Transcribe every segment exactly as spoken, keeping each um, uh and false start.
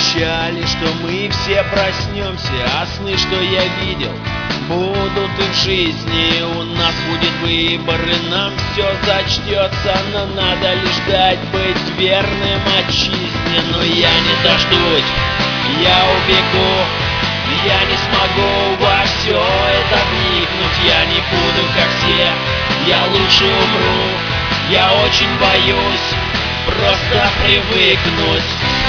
обещали, что мы все проснемся, а сны, что я видел, будут и в жизни. У нас будет выбор, и нам все зачтется, но надо лишь дать быть верным отчизне. Но я не дождусь, я убегу, я не смогу во все это вникнуть. Я не буду как все, я лучше умру. Я очень боюсь просто привыкнуть.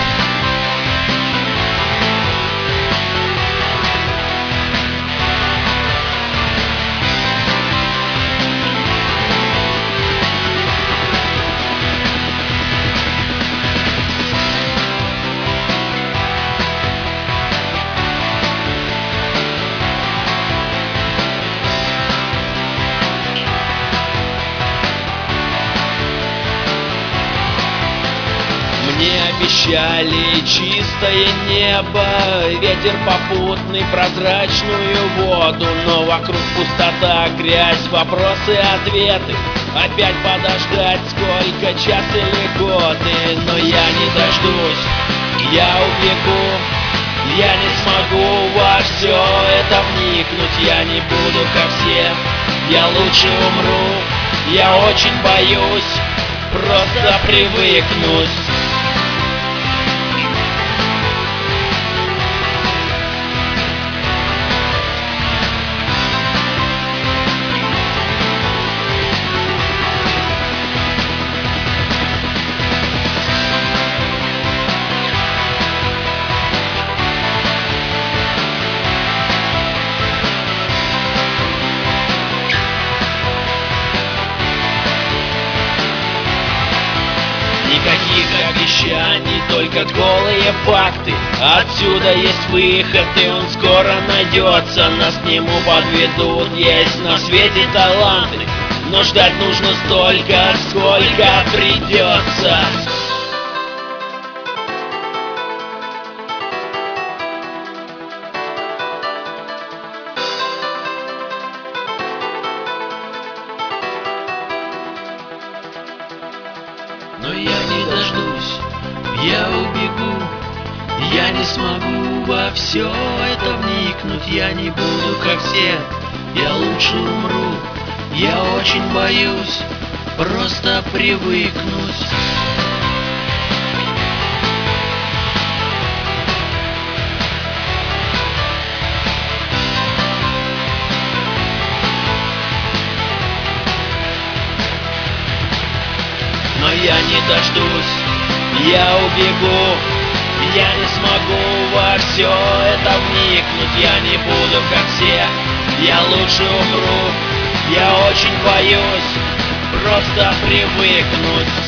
Мне обещали чистое небо, ветер попутный, прозрачную воду, но вокруг пустота, грязь, вопросы, ответы. Опять подождать сколько, час или годы, но я не дождусь, я убегу. Я не смогу во все это вникнуть, я не буду как все, я лучше умру. Я очень боюсь просто привыкнуть. Никаких обещаний, только голые факты. Отсюда есть выход, и он скоро найдется. Нас к нему подведут, есть на свете таланты, но ждать нужно столько, сколько придется. Но я не дождусь, я убегу. Я не смогу во все это вникнуть. Я не буду как все, я лучше умру. Я очень боюсь просто привыкнуть. Но я не дождусь, я убегу. Я не смогу во все это вникнуть. Я не буду как все, я лучше умру. Я очень боюсь просто привыкнуть.